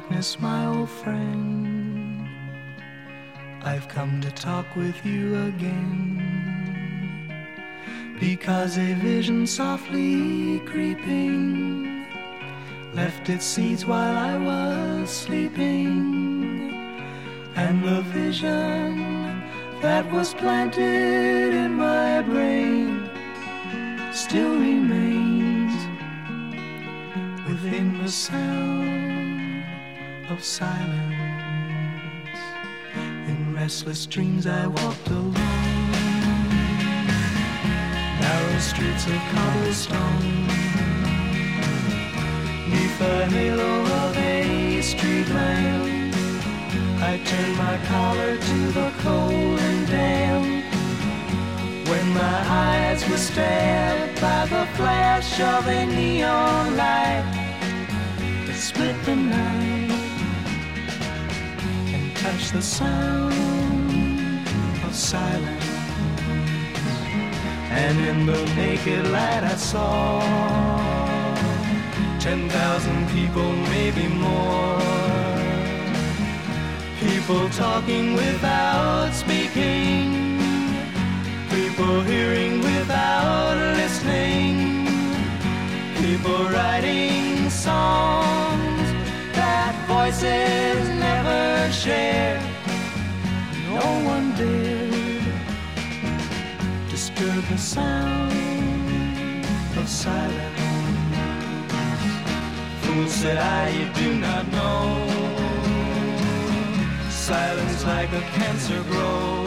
darkness, my old friend, I've come to talk with you again, because a vision softly creeping left its seeds while I was sleeping, and the vision that was planted in my brain still remains within the sound of silence. In restless dreams I walked alone, narrow streets of cobblestone, neath the halo of a street lamp. I turned my collar to the cold and damp, when my eyes were stabbed by the flash of a neon light that split the night and touched the sound of silence. And in the naked light I saw 10,000 people, maybe more, people talking without speaking, people hearing without listening, people writing songs that voices never share. No one dared disturb the sound of silence. Fool, said I, you do not know, silence like a cancer grows.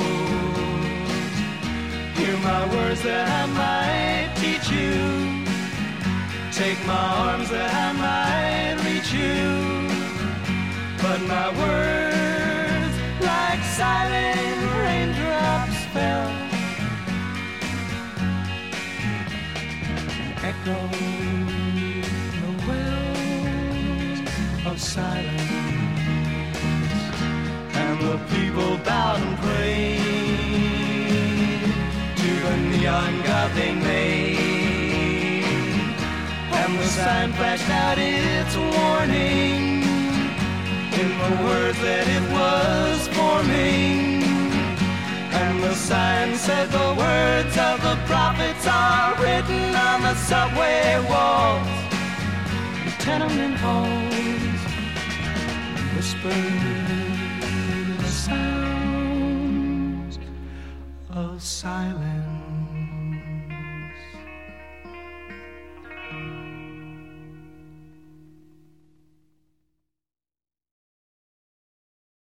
Hear my words that I might teach you, take my arms that I might reach you, but my words like silent raindrops fell, echoed the wells of silence. And the people bowed and prayed to the neon god they made, and the sign flashed out its warning in the words that it was forming. And the sign said the words of the prophets are written on the subway walls, the tenement halls, whispered sounds of silence.